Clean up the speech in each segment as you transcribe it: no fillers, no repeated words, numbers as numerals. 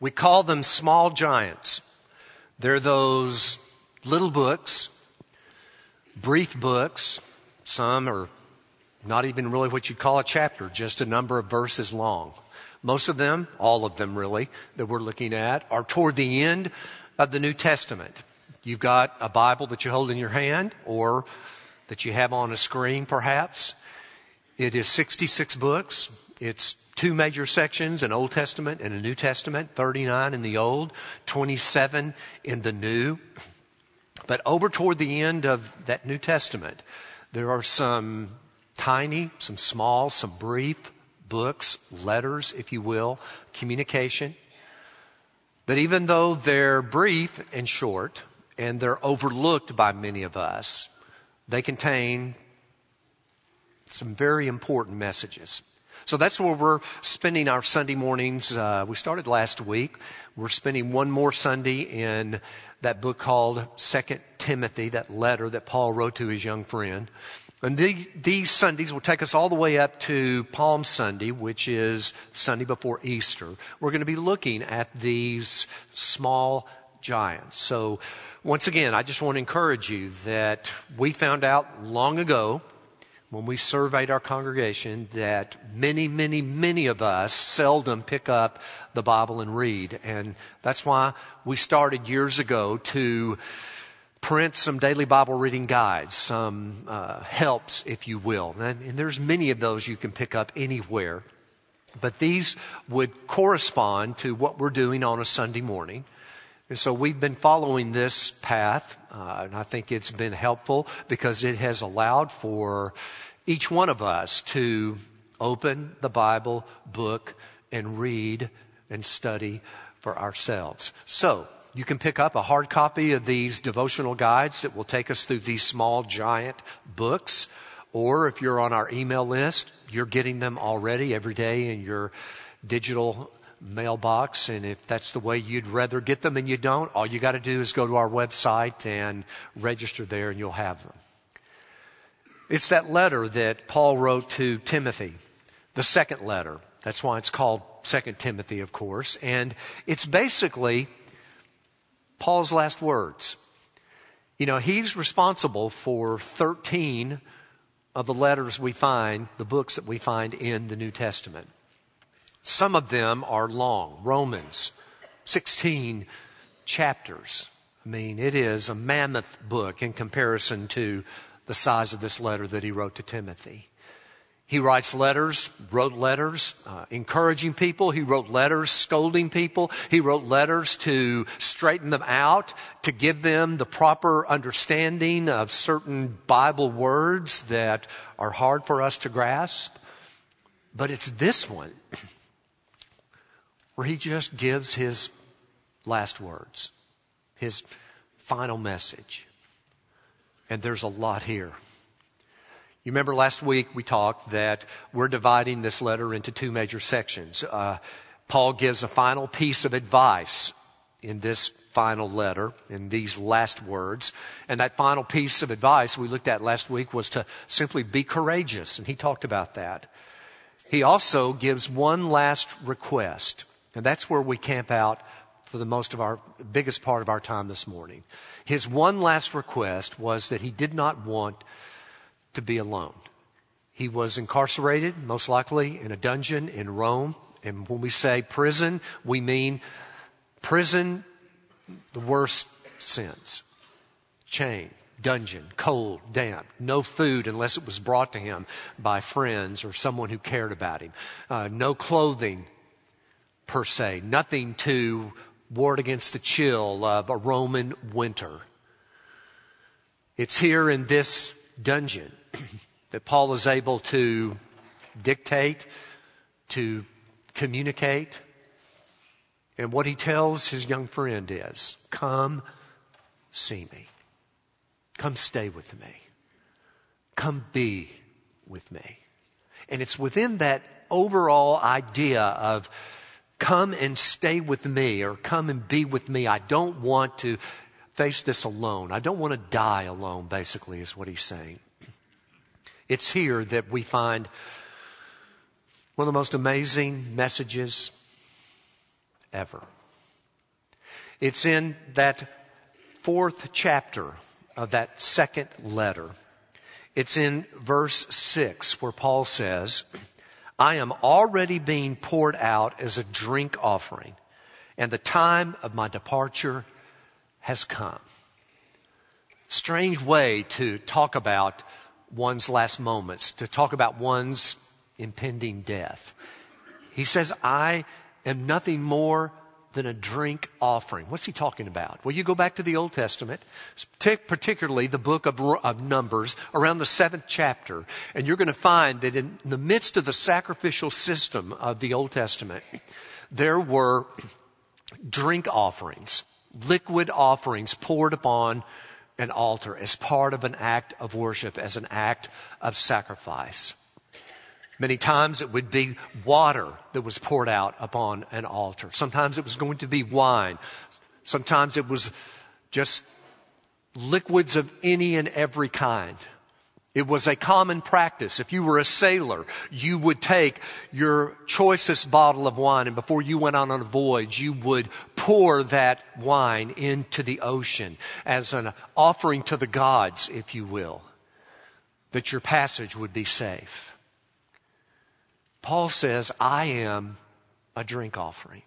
We call them small giants. They're those little books, brief books. Some are not even really what you'd call a chapter, just a number of verses long. Most of them, all of them really, that we're looking at are toward the end of the New Testament. You've got a Bible that you hold in your hand or that you have on a screen perhaps. It is 66 books. It's 2 major sections, an Old Testament and a New Testament, 39 in the Old, 27 in the New. But over toward the end of that New Testament, there are some tiny, some small, some brief books, letters, if you will, communication. That even though they're brief and short, and they're overlooked by many of us, they contain some very important messages. So that's where we're spending our Sunday mornings. We started last week. We're spending one more Sunday in that book called 2 Timothy, that letter that Paul wrote to his young friend. And these Sundays will take us all the way up to Palm Sunday, which is Sunday before Easter. We're going to be looking at these small giants. So once again, I just want to encourage you that we found out long ago when we surveyed our congregation that many of us seldom pick up the Bible and read. And that's why we started years ago to print some daily Bible reading guides, some helps, if you will. And there's many of those you can pick up anywhere. But these would correspond to what we're doing on a Sunday morning. And so we've been following this path, and I think it's been helpful because it has allowed for each one of us to open the Bible book and read and study for ourselves. So you can pick up a hard copy of these devotional guides that will take us through these small giant books. Or if you're on our email list, you're getting them already every day in your digital mailbox. And if that's the way you'd rather get them and you don't, all you got to do is go to our website and register there and you'll have them. It's that letter that Paul wrote to Timothy, the second letter. That's why it's called 2 Timothy, of course. And it's basically Paul's last words. You know, he's responsible for 13 of the letters we find, the books that we find in the New Testament. Some of them are long. Romans, 16 chapters. I mean, it is a mammoth book in comparison to the size of this letter that he wrote to Timothy. He wrote letters, encouraging people. He wrote letters, scolding people. He wrote letters to straighten them out, to give them the proper understanding of certain Bible words that are hard for us to grasp. But it's this one where he just gives his last words, his final message. And there's a lot here. You remember last week we talked that we're dividing this letter into 2 major sections. Paul gives a final piece of advice in this final letter, in these last words. And that final piece of advice we looked at last week was to simply be courageous. And he talked about that. He also gives one last request. And that's where we camp out for the biggest part of our time this morning. His one last request was that he did not want to be alone. He was incarcerated, most likely in a dungeon in Rome. And when we say prison, we mean prison, the worst sense. Chain, dungeon, cold, damp, no food unless it was brought to him by friends or someone who cared about him. No clothing per se, nothing to ward against the chill of a Roman winter. It's here in this dungeon that Paul is able to dictate, to communicate. And what he tells his young friend is, come see me. Come stay with me. Come be with me. And it's within that overall idea of come and stay with me or come and be with me. I don't want to face this alone. I don't want to die alone, basically, is what he's saying. It's here that we find one of the most amazing messages ever. It's in that 4th chapter of that 2nd letter. It's in verse 6 where Paul says, I am already being poured out as a drink offering, and the time of my departure has come. Strange way to talk about one's last moments, to talk about one's impending death. He says, I am nothing more than a drink offering. What's he talking about? Well, you go back to the Old Testament, particularly the book of Numbers, around the 7th chapter, and you're going to find that in the midst of the sacrificial system of the Old Testament, there were drink offerings, liquid offerings poured upon an altar as part of an act of worship, as an act of sacrifice. Many times it would be water that was poured out upon an altar. Sometimes it was going to be wine. Sometimes it was just liquids of any and every kind. It was a common practice. If you were a sailor, you would take your choicest bottle of wine, and before you went on a voyage, you would pour that wine into the ocean as an offering to the gods, if you will, that your passage would be safe. Paul says, I am a drink offering.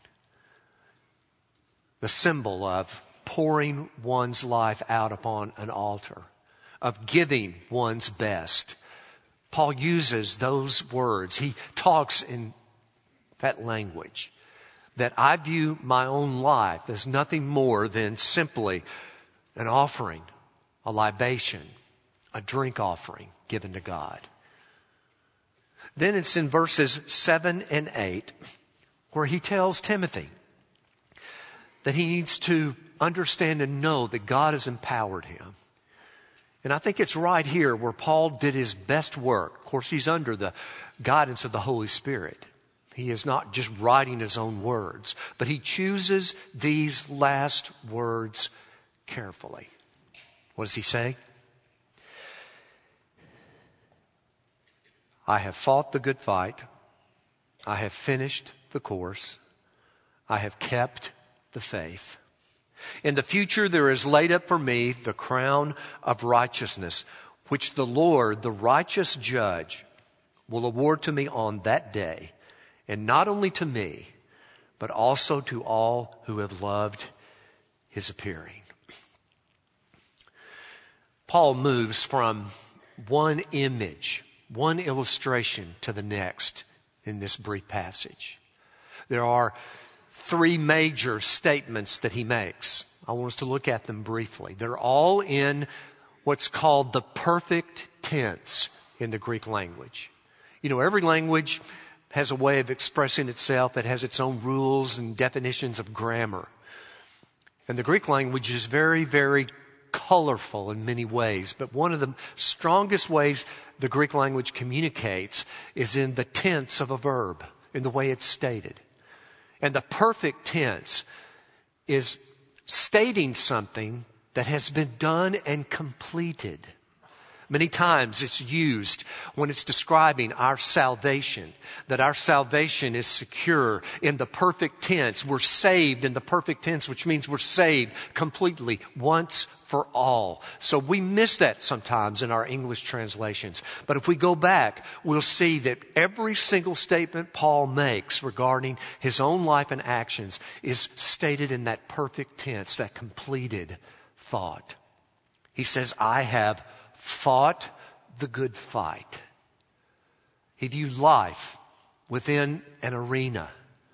The symbol of pouring one's life out upon an altar, of giving one's best. Paul uses those words. He talks in that language, that I view my own life as nothing more than simply an offering, a libation, a drink offering given to God. Then it's in verses 7 and 8 where he tells Timothy that he needs to understand and know that God has empowered him. And I think it's right here where Paul did his best work. Of course, he's under the guidance of the Holy Spirit. He is not just writing his own words, but he chooses these last words carefully. What does he say? I have fought the good fight. I have finished the course. I have kept the faith. In the future there is laid up for me the crown of righteousness, which the Lord, the righteous judge, will award to me on that day, and not only to me, but also to all who have loved his appearing. Paul moves from one image, one illustration to the next in this brief passage. There are 3 major statements that he makes. I want us to look at them briefly. They're all in what's called the perfect tense in the Greek language. You know, every language has a way of expressing itself. It has its own rules and definitions of grammar. And the Greek language is very, very colorful in many ways. But one of the strongest ways the Greek language communicates is in the tense of a verb, in the way it's stated. And the perfect tense is stating something that has been done and completed. Many times it's used when it's describing our salvation, that our salvation is secure in the perfect tense. We're saved in the perfect tense, which means we're saved completely, once for all. So we miss that sometimes in our English translations. But if we go back, we'll see that every single statement Paul makes regarding his own life and actions is stated in that perfect tense, that completed thought. He says, I have fought the good fight. He viewed life within an arena,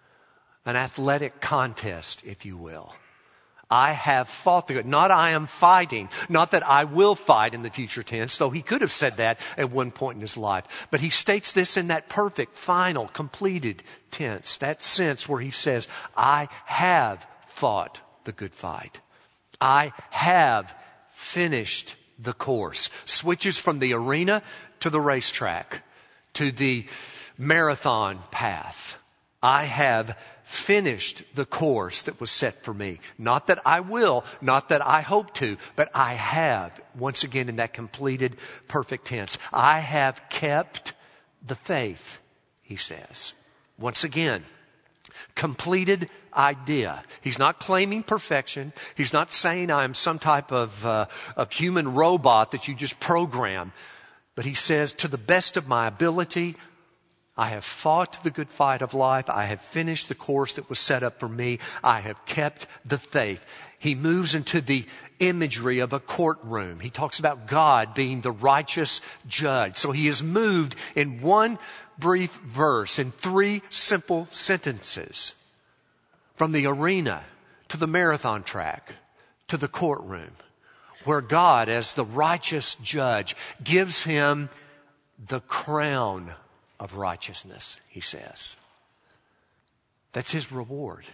an athletic contest, if you will. I have fought the good. Not I am fighting. Not that I will fight in the future tense, though he could have said that at one point in his life. But he states this in that perfect, final, completed tense. That sense where he says, I have fought the good fight. I have finished the course. Switches from the arena to the racetrack, to the marathon path. I have finished the course that was set for me. Not that I will, not that I hope to, but I have, once again in that completed perfect tense. I have kept the faith, he says. Once again, completed idea. He's not claiming perfection. He's not saying I'm some type of human robot that you just program. But he says, to the best of my ability, I have fought the good fight of life. I have finished the course that was set up for me. I have kept the faith. He moves into the imagery of a courtroom. He talks about God being the righteous judge. So he is moved in one brief verse, in 3 simple sentences, from the arena to the marathon track to the courtroom, where God, as the righteous judge, gives him the crown of righteousness, he says. That's his reward.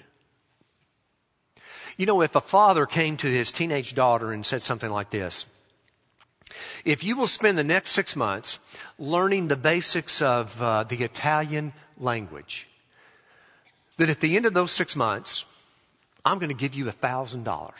You know, if a father came to his teenage daughter and said something like this, if you will spend the next 6 months learning the basics of the Italian language, then at the end of those 6 months, I'm going to give you $1,000.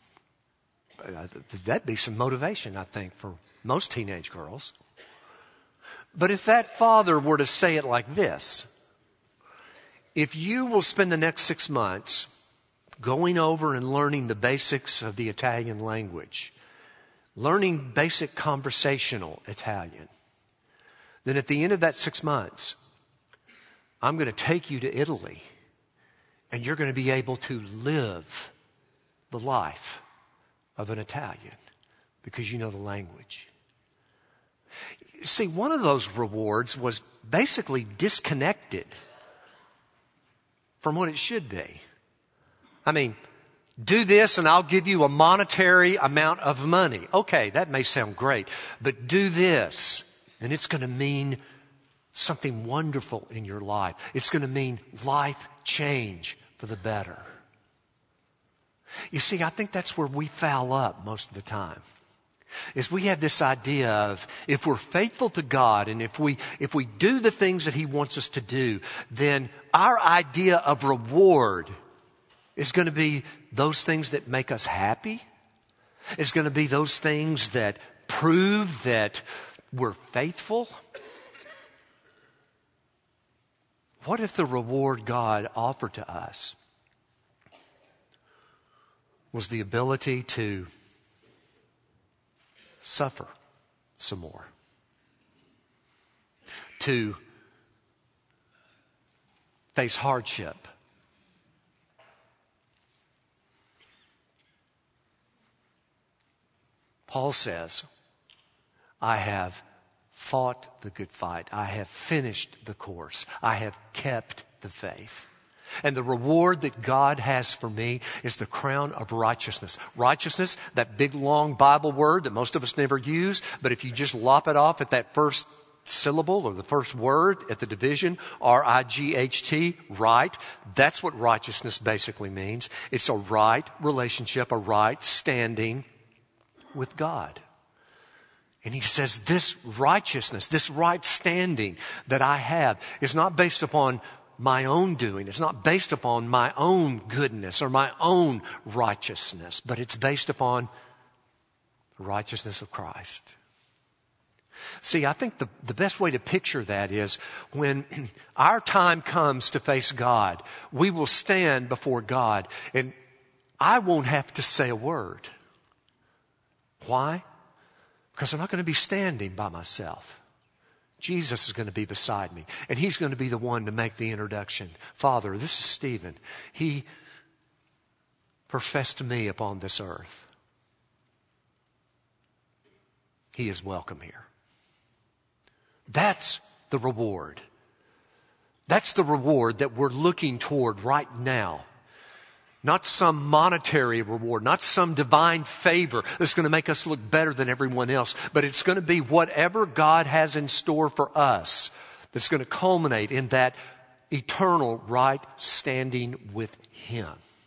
That'd be some motivation, I think, for most teenage girls. But if that father were to say it like this, if you will spend the next 6 months going over and learning the basics of the Italian language, learning basic conversational Italian, then at the end of that 6 months, I'm going to take you to Italy, and you're going to be able to live the life of an Italian because you know the language. See, one of those rewards was basically disconnected from what it should be. I mean, do this and I'll give you a monetary amount of money. Okay, that may sound great, but do this and it's going to mean something wonderful in your life. It's going to mean life change for the better. You see, I think that's where we foul up most of the time. Is we have this idea of if we're faithful to God and if we do the things that He wants us to do, then our idea of reward is going to be those things that make us happy. It's going to be those things that prove that we're faithful. What if the reward God offered to us was the ability to suffer some more, to face hardship, Paul says, I have fought the good fight. I have finished the course. I have kept the faith. And the reward that God has for me is the crown of righteousness. Righteousness, that big long Bible word that most of us never use, but if you just lop it off at that first syllable or the first word at the division, R-I-G-H-T, right, that's what righteousness basically means. It's a right relationship, a right standing with God. And he says this righteousness, this right standing that I have is not based upon my own doing. It's not based upon my own goodness or my own righteousness, but it's based upon the righteousness of Christ. See, I think the best way to picture that is when our time comes to face God, we will stand before God and I won't have to say a word. Why? Because I'm not going to be standing by myself. Jesus is going to be beside me, and He's going to be the one to make the introduction. Father, this is Stephen. He professed me upon this earth. He is welcome here. That's the reward. That's the reward that we're looking toward right now. Not some monetary reward, not some divine favor that's going to make us look better than everyone else, but it's going to be whatever God has in store for us that's going to culminate in that eternal right standing with Him.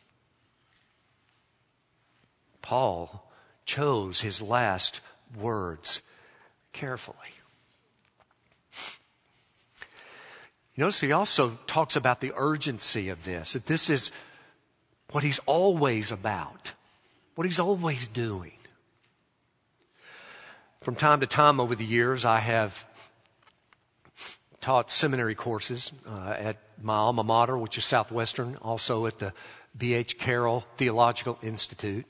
Paul chose his last words carefully. You notice he also talks about the urgency of this, that this is what he's always about, what he's always doing. From time to time over the years, I have taught seminary courses at my alma mater, which is Southwestern, also at the B.H. Carroll Theological Institute.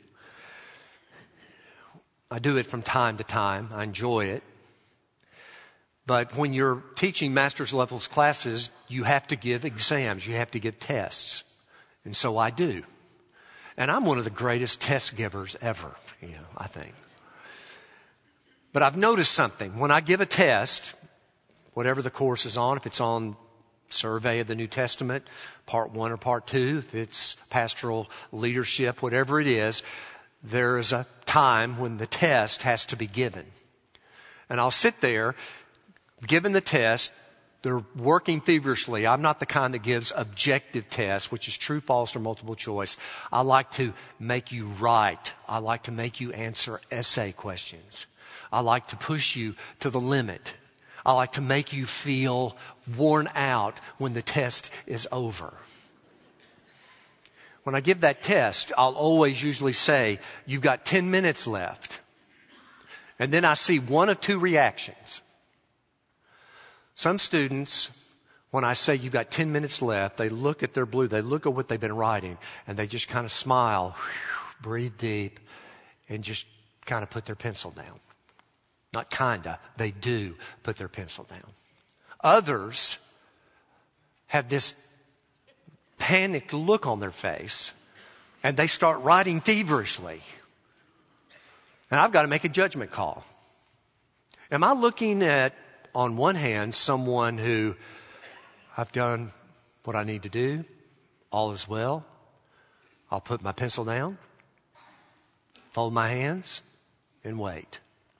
I do it from time to time. I enjoy it. But when you're teaching master's levels classes, you have to give exams. You have to give tests. And so I do. And I'm one of the greatest test givers ever, I think. But I've noticed something. When I give a test, whatever the course is on, if it's on survey of the New Testament, part 1 or part 2, if it's pastoral leadership, whatever it is, there is a time when the test has to be given. And I'll sit there, given the test, they're working feverishly. I'm not the kind that gives objective tests, which is true, false, or multiple choice. I like to make you write. I like to make you answer essay questions. I like to push you to the limit. I like to make you feel worn out when the test is over. When I give that test, I'll always usually say, you've got 10 minutes left. And then I see one of two reactions. Some students, when I say you've got 10 minutes left, they look at their blue, they look at what they've been writing, and they just kind of smile, breathe deep, and just kind of put their pencil down. Not kinda, they do put their pencil down. Others have this panicked look on their face, and they start writing feverishly. And I've got to make a judgment call. Am I looking at, on one hand, someone who I've done what I need to do, all is well, I'll put my pencil down, fold my hands, and wait?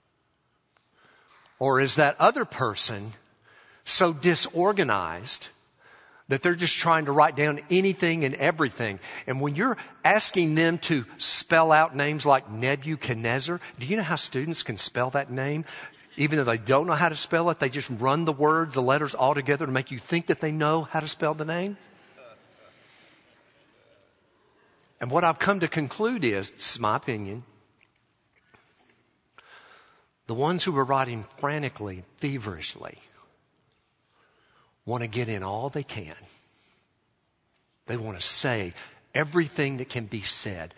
Or is that other person so disorganized that they're just trying to write down anything and everything? And when you're asking them to spell out names like Nebuchadnezzar, do you know how students can spell that name? Even though they don't know how to spell it, they just run the words, the letters all together to make you think that they know how to spell the name. And what I've come to conclude is, this is my opinion, the ones who are writing frantically, feverishly, want to get in all they can. They want to say everything that can be said.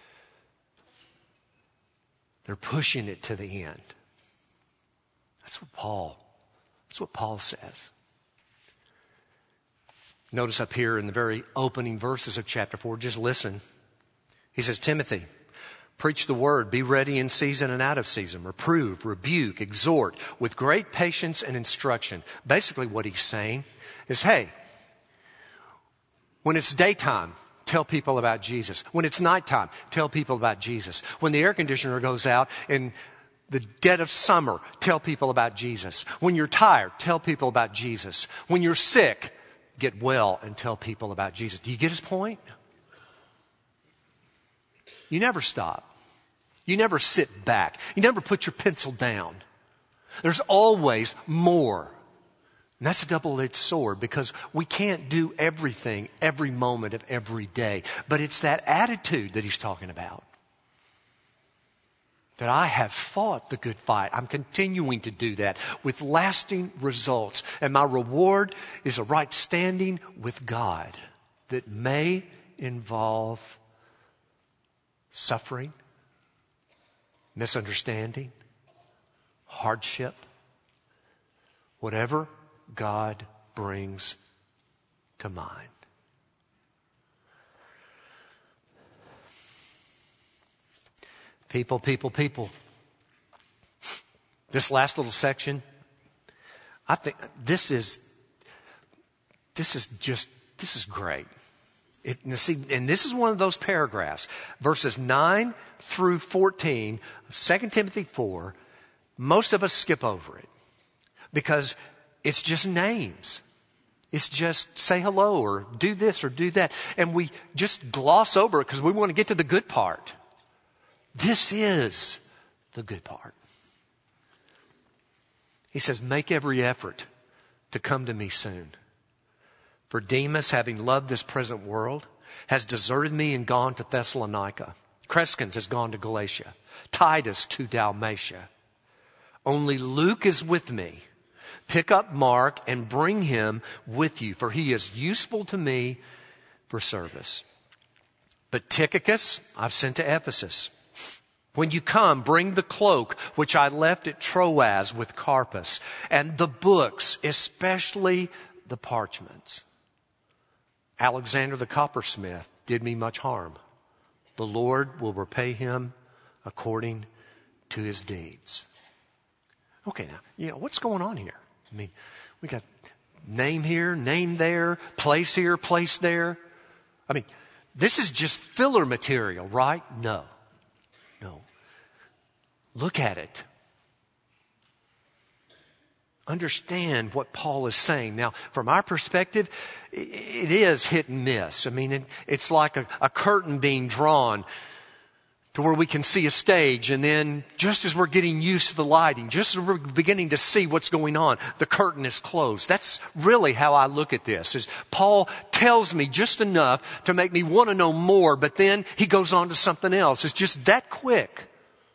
They're pushing it to the end. That's what Paul says. Notice up here in the very opening verses of chapter 4, just listen. He says, Timothy, preach the word, be ready in season and out of season, reprove, rebuke, exhort with great patience and instruction. Basically what he's saying is, hey, when it's daytime, tell people about Jesus. When it's nighttime, tell people about Jesus. When the air conditioner goes out in the dead of summer, tell people about Jesus. When you're tired, tell people about Jesus. When you're sick, get well and tell people about Jesus. Do you get his point? You never stop. You never sit back. You never put your pencil down. There's always more. And that's a double-edged sword, because we can't do everything every moment of every day. But it's that attitude that he's talking about. That I have fought the good fight. I'm continuing to do that with lasting results. And my reward is a right standing with God that may involve suffering, misunderstanding, hardship, whatever God brings to mind. People. This last little section, I think this is great. And this is one of those paragraphs, verses 9 through 14 of 2 Timothy 4. Most of us skip over it because it's just names. It's just say hello or do this or do that. And we just gloss over it because we want to get to the good part. This is the good part. He says, make every effort to come to me soon. For Demas, having loved this present world, has deserted me and gone to Thessalonica. Crescens has gone to Galatia. Titus to Dalmatia. Only Luke is with me. Pick up Mark and bring him with you, for he is useful to me for service. But Tychicus I've sent to Ephesus. When you come, bring the cloak which I left at Troas with Carpus, and the books, especially the parchments. Alexander the coppersmith did me much harm. The Lord will repay him according to his deeds. Okay, now, what's going on here? I mean, we got name here, name there, place here, place there. I mean, this is just filler material, right? No. Look at it. Understand what Paul is saying. Now, from our perspective, it is hit and miss. I mean, it's like a curtain being drawn to where we can see a stage, and then just as we're getting used to the lighting, just as we're beginning to see what's going on, the curtain is closed. That's really how I look at this, is Paul tells me just enough to make me want to know more, but then he goes on to something else. It's just that quick.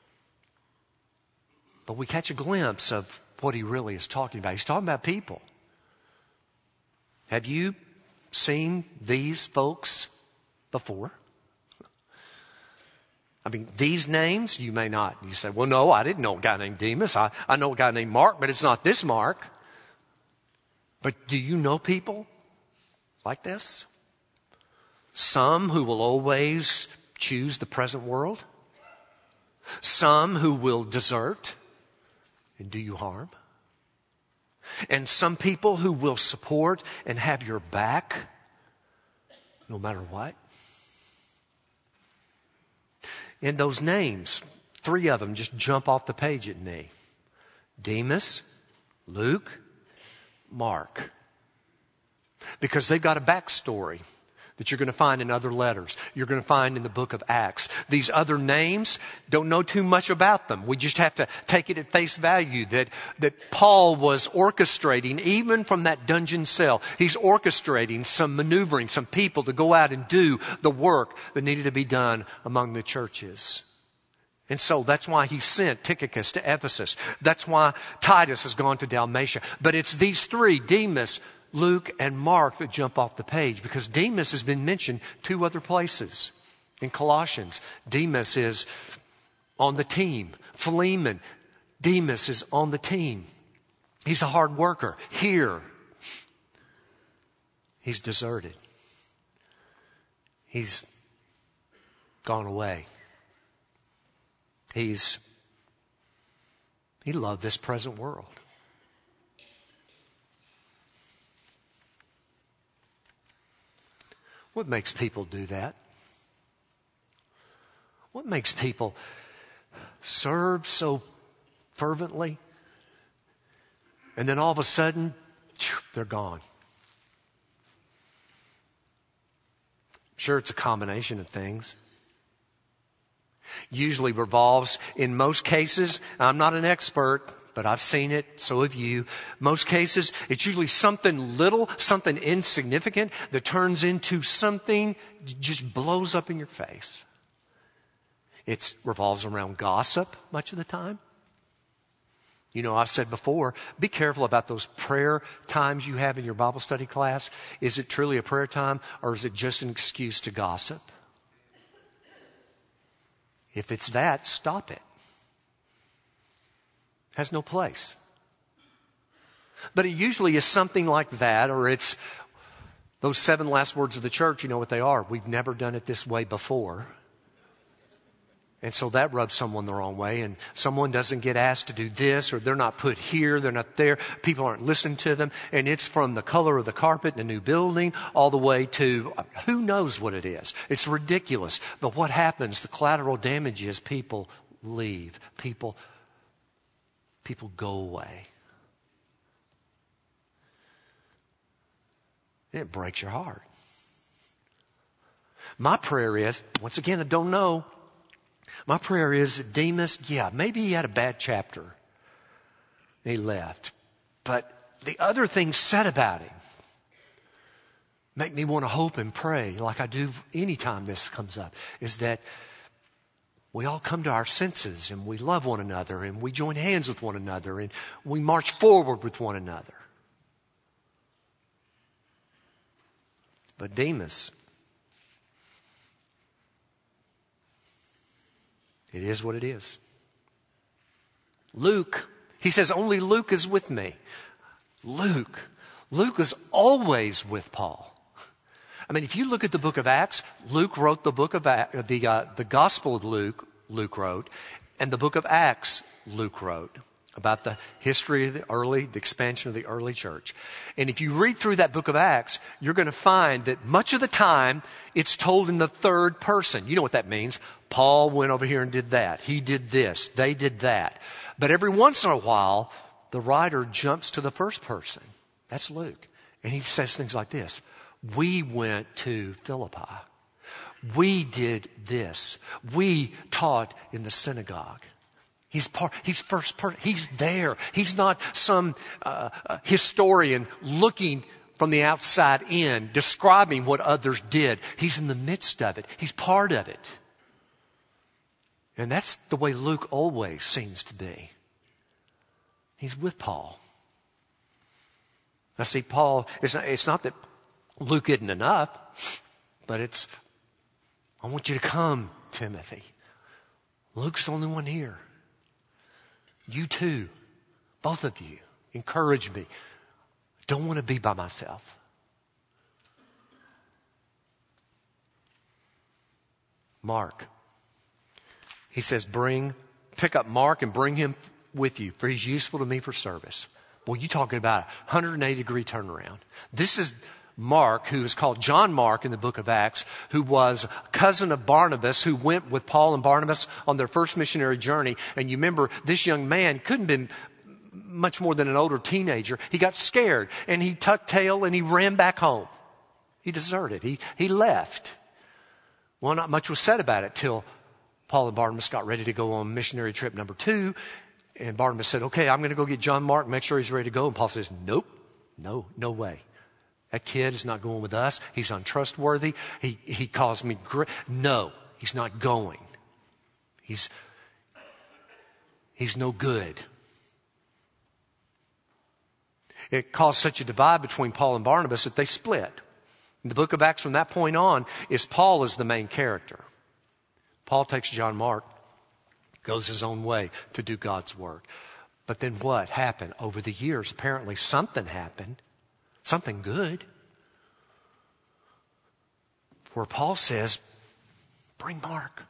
But we catch a glimpse of what he really is talking about. He's talking about people. Have you seen these folks before? I mean, these names, you may not. You say, well, no, I didn't know a guy named Demas. I know a guy named Mark, but it's not this Mark. But do you know people like this? Some who will always choose the present world. Some who will desert and do you harm. And some people who will support and have your back no matter what. In those names, 3 of them just jump off the page at me. Demas, Luke, Mark. Because they've got a backstory that you're going to find in other letters. You're going to find in the book of Acts. These other names, don't know too much about them. We just have to take it at face value that Paul was orchestrating, even from that dungeon cell. He's orchestrating some maneuvering, some people to go out and do the work that needed to be done among the churches. And so that's why he sent Tychicus to Ephesus. That's why Titus has gone to Dalmatia. But it's these 3, Demas, Luke, and Mark, that jump off the page, because Demas has been mentioned 2 other places. In Colossians, Demas is on the team. Philemon, Demas is on the team. He's a hard worker. Here, he's deserted. He's gone away. He loved this present world. What makes people do that? What makes people serve so fervently and then all of a sudden, they're gone? Sure, it's a combination of things. Usually revolves, in most cases, I'm not an expert, but I've seen it, so have you. Most cases, it's usually something little, something insignificant that turns into something just blows up in your face. It revolves around gossip much of the time. You know, I've said before, be careful about those prayer times you have in your Bible study class. Is it truly a prayer time, or is it just an excuse to gossip? If it's that, stop it. Has no place. But it usually is something like that, or it's those 7 last words of the church. You know what they are. We've never done it this way before. And so that rubs someone the wrong way, and someone doesn't get asked to do this, or they're not put here, they're not there. People aren't listening to them. And it's from the color of the carpet in a new building all the way to who knows what it is. It's ridiculous. But what happens, the collateral damage is people leave. People go away. It breaks your heart. My prayer is, once again, I don't know. My prayer is that Demas, maybe he had a bad chapter. He left. But the other things said about him make me want to hope and pray, like I do anytime this comes up, is that we all come to our senses and we love one another and we join hands with one another and we march forward with one another. But Demas, it is what it is. Luke, he says, only Luke is with me. Luke is always with Paul. I mean, if you look at the book of Acts, Luke wrote the book of the Gospel of Luke wrote, and the book of Acts Luke wrote about the history of the expansion of the early church. And if you read through that book of Acts, you're going to find that much of the time it's told in the third person. You know what that means. Paul went over here and did that. He did this. They did that. But every once in a while, the writer jumps to the first person. That's Luke. And he says things like this. We went to Philippi. We did this. We taught in the synagogue. He's first person. He's there. He's not some historian looking from the outside in, describing what others did. He's in the midst of it. He's part of it. And that's the way Luke always seems to be. He's with Paul. Now see, Paul, it's not that Luke isn't enough, but I want you to come, Timothy. Luke's the only one here. You too, both of you, encourage me. Don't want to be by myself. Mark. He says, pick up Mark and bring him with you, for he's useful to me for service. Boy, you're talking about a 180-degree turnaround. This is Mark, who is called John Mark in the book of Acts, who was a cousin of Barnabas, who went with Paul and Barnabas on their first missionary journey. And you remember, this young man couldn't have been much more than an older teenager. He got scared, and he tucked tail, and he ran back home. He deserted. He left. Well, not much was said about it till Paul and Barnabas got ready to go on missionary trip number 2. And Barnabas said, okay, I'm going to go get John Mark, make sure he's ready to go. And Paul says, nope, no way. That kid is not going with us. He's untrustworthy. He caused me no, he's not going. He's no good. It caused such a divide between Paul and Barnabas that they split. In the book of Acts from that point on, Paul is the main character. Paul takes John Mark, goes his own way to do God's work. But then what happened? Over the years, apparently something happened. Something good. Where Paul says, bring Mark.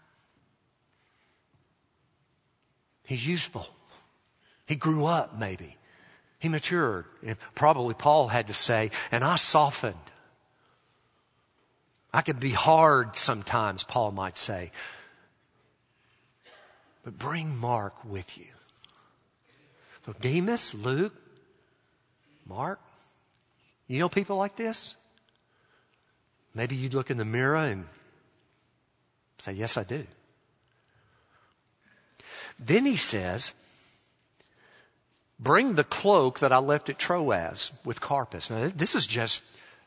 He's useful. He grew up maybe. He matured. And probably Paul had to say, and I softened. I could be hard sometimes, Paul might say. But bring Mark with you. So Demas, Luke, Mark. You know people like this? Maybe you'd look in the mirror and say, yes, I do. Then he says, bring the cloak that I left at Troas with Carpus. Now, this is just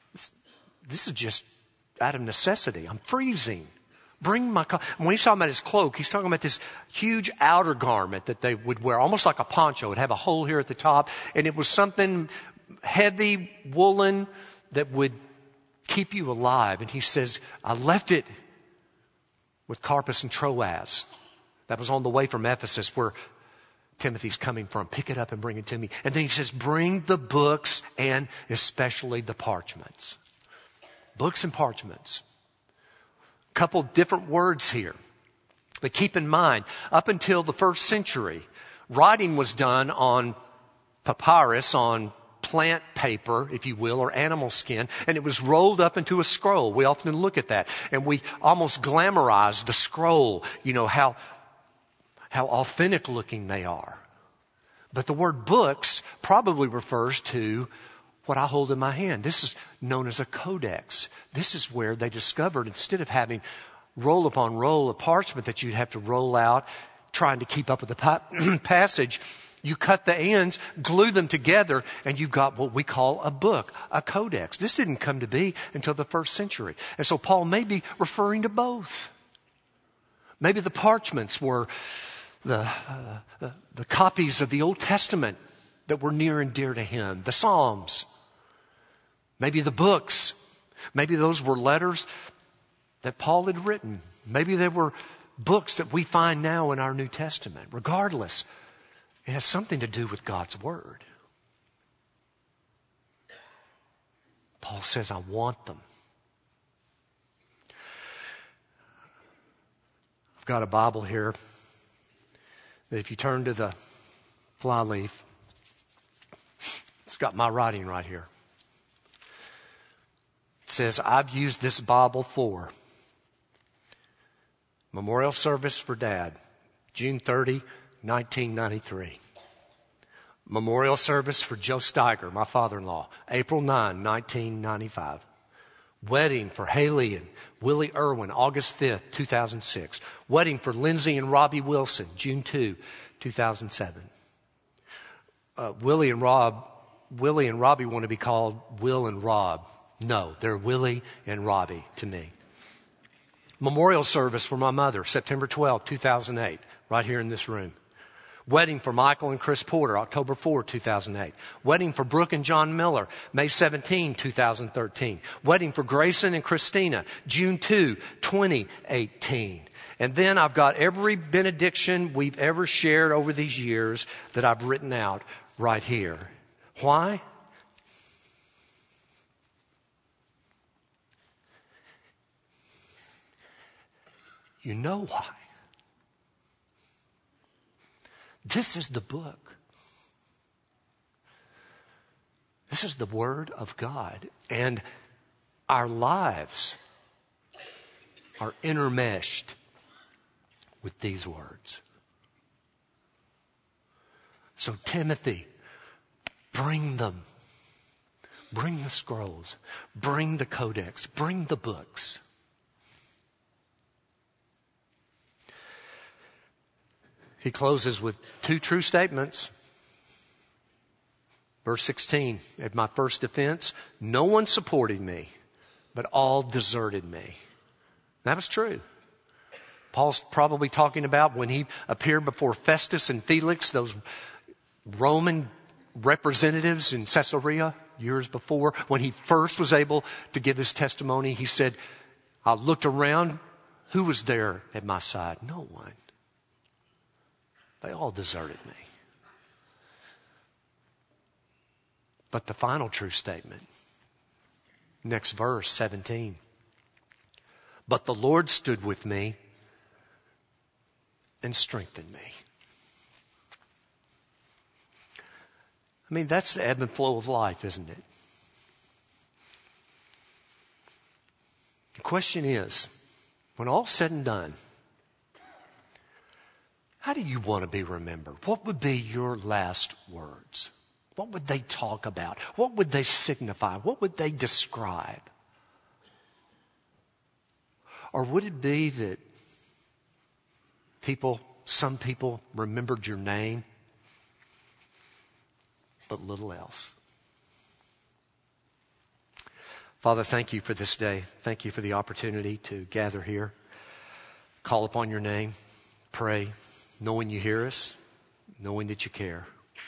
out of necessity. I'm freezing. Bring my cloak. When he's talking about his cloak, he's talking about this huge outer garment that they would wear, almost like a poncho. It would have a hole here at the top, and it was something heavy, woolen, that would keep you alive. And he says, I left it with Carpus and Troas. That was on the way from Ephesus, where Timothy's coming from. Pick it up and bring it to me. And then he says, bring the books and especially the parchments. Books and parchments. A couple different words here. But keep in mind, up until the first century, writing was done on papyrus, on plant paper, if you will, or animal skin, and it was rolled up into a scroll. We often look at that, and we almost glamorize the scroll, you know, how authentic looking they are. But the word books probably refers to what I hold in my hand. This is known as a codex. This is where they discovered, instead of having roll upon roll of parchment that you'd have to roll out, trying to keep up with the passage, you cut the ends, glue them together, and you've got what we call a book, a codex. This didn't come to be until the first century. And so Paul may be referring to both. Maybe the parchments were the copies of the Old Testament that were near and dear to him, the Psalms. Maybe the books. Maybe those were letters that Paul had written. Maybe they were books that we find now in our New Testament. Regardless, it has something to do with God's Word. Paul says, I want them. I've got a Bible here that if you turn to the flyleaf, it's got my writing right here. It says, I've used this Bible for memorial service for Dad, June 30, 1993. Memorial service for Joe Steiger, my father-in-law, April 9, 1995. Wedding for Haley and Willie Irwin, August 5th, 2006. Wedding for Lindsay and Robbie Wilson, June 2, 2007. Willie and Robbie want to be called Will and Rob. No, they're Willie and Robbie to me. Memorial service for my mother, September 12, 2008, right here in this room. Wedding for Michael and Chris Porter, October 4, 2008. Wedding for Brooke and John Miller, May 17, 2013. Wedding for Grayson and Christina, June 2, 2018. And then I've got every benediction we've ever shared over these years that I've written out right here. Why? You know why. This is the book. This is the Word of God. And our lives are intermeshed with these words. So Timothy, bring them. Bring the scrolls. Bring the codex. Bring the books. He closes with two true statements. Verse 16, at my first defense, no one supported me, but all deserted me. That was true. Paul's probably talking about when he appeared before Festus and Felix, those Roman representatives in Caesarea years before. When he first was able to give his testimony, he said, I looked around. Who was there at my side? No one. They all deserted me. But the final true statement, next verse, 17. But the Lord stood with me and strengthened me. I mean, that's the ebb and flow of life, isn't it? The question is, when all's said and done, how do you want to be remembered? What would be your last words? What would they talk about? What would they signify? What would they describe? Or would it be that some people remembered your name, but little else? Father, thank you for this day. Thank you for the opportunity to gather here, call upon your name, pray, knowing you hear us, knowing that you care.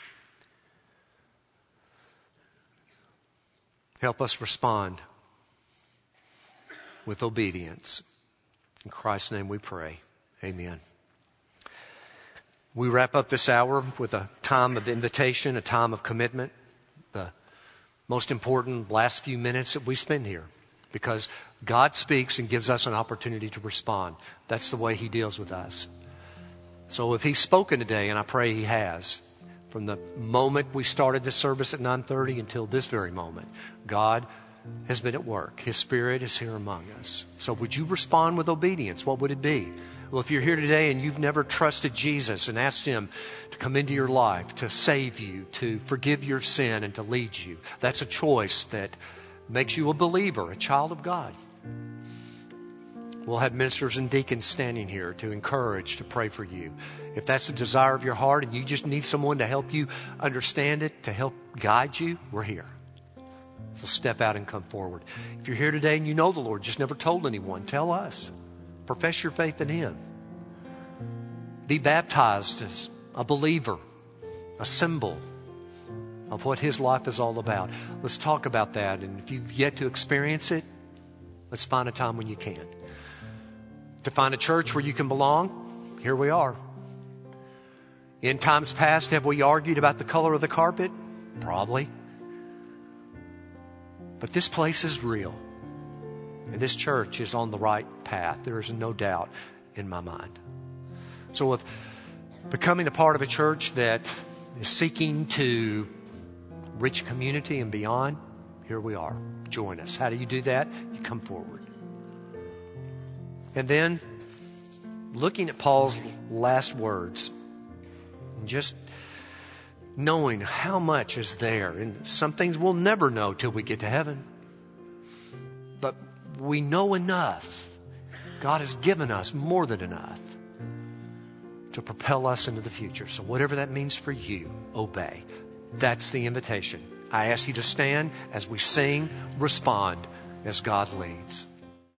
Help us respond with obedience. In Christ's name we pray. Amen. We wrap up this hour with a time of invitation, a time of commitment, the most important last few minutes that we spend here, because God speaks and gives us an opportunity to respond. That's the way He deals with us. So if He's spoken today, and I pray He has, from the moment we started this service at 9:30 until this very moment, God has been at work. His Spirit is here among us. So would you respond with obedience? What would it be? Well, if you're here today and you've never trusted Jesus and asked Him to come into your life, to save you, to forgive your sin, and to lead you, that's a choice that makes you a believer, a child of God. We'll have ministers and deacons standing here to encourage, to pray for you. If that's the desire of your heart and you just need someone to help you understand it, to help guide you, we're here. So step out and come forward. If you're here today and you know the Lord, just never told anyone, tell us. Profess your faith in Him. be baptized as a believer, a symbol of what his life is all about. Let's talk about that. And if you've yet to experience it, let's find a time when you can. To find a church where you can belong, here we are. In times past, have we argued about the color of the carpet? Probably. But this place is real. And this church is on the right path. There is no doubt in my mind. So if becoming a part of a church that is seeking to reach community and beyond, here we are. Join us. How do you do that? You come forward. And then, looking at Paul's last words, and just knowing how much is there. And some things we'll never know till we get to heaven. But we know enough. God has given us more than enough to propel us into the future. So whatever that means for you, obey. That's the invitation. I ask you to stand as we sing, respond as God leads.